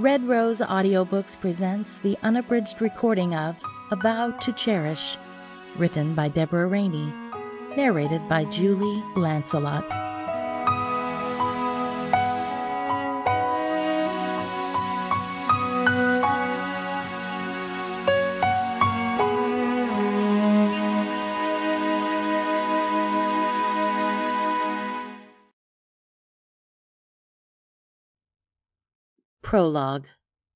Red Rose Audiobooks presents the unabridged recording of A Vow to Cherish, written by Deborah Rainey, narrated by Julie Lancelot. Prologue.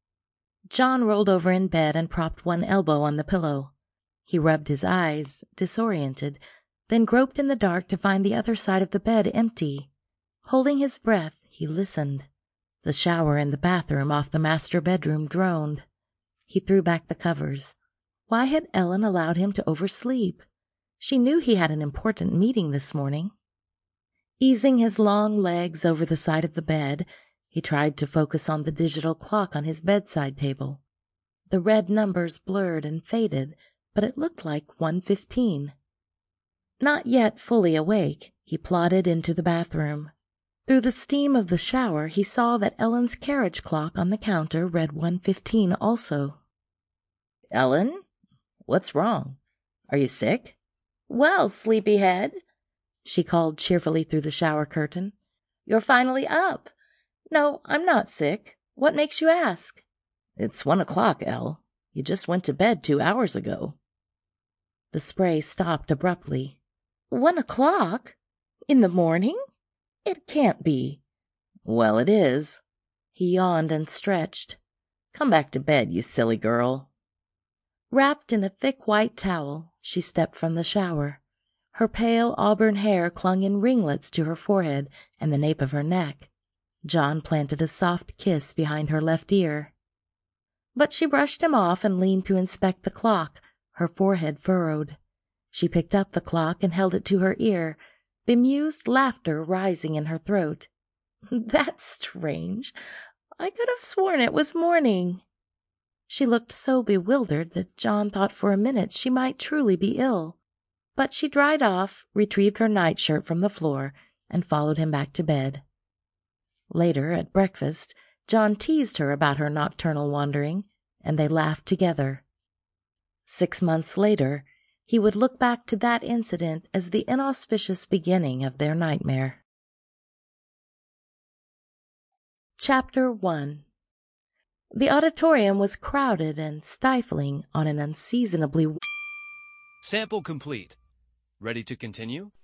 John rolled over in bed and propped one elbow on the pillow. He rubbed his eyes, disoriented, then groped in the dark to find the other side of the bed empty. Holding his breath, he listened. The shower in the bathroom off the master bedroom droned. He threw back the covers. Why had Ellen allowed him to oversleep? She knew he had an important meeting this morning. Easing his long legs over the side of the bed, he tried to focus on the digital clock on his bedside table. The red numbers blurred and faded, but it looked like 1:15. Not yet fully awake, he plodded into the bathroom. Through the steam of the shower, he saw that Ellen's carriage clock on the counter read 1:15 also. "Ellen? What's wrong? Are you sick?" "Well, sleepyhead," she called cheerfully through the shower curtain. "you're finally up. No, I'm not sick. What makes you ask?" "It's 1 o'clock, Elle. You just went to bed 2 hours ago." The spray stopped abruptly. 1 o'clock? In the morning? It can't be." "Well, it is." He yawned and stretched. "Come back to bed, you silly girl." Wrapped in a thick white towel, she stepped from the shower. Her pale auburn hair clung in ringlets to her forehead and the nape of her neck. John planted a soft kiss behind her left ear. But she brushed him off and leaned to inspect the clock, her forehead furrowed. She picked up the clock and held it to her ear, bemused laughter rising in her throat. "That's strange. I could have sworn it was morning." She looked so bewildered that John thought for a minute she might truly be ill. But she dried off, retrieved her nightshirt from the floor, and followed him back to bed. Later, at breakfast, John teased her about her nocturnal wandering, and they laughed together. 6 months later, he would look back to that incident as the inauspicious beginning of their nightmare. Chapter 1. The auditorium was crowded and stifling on an unseasonably... Sample complete. Ready to continue?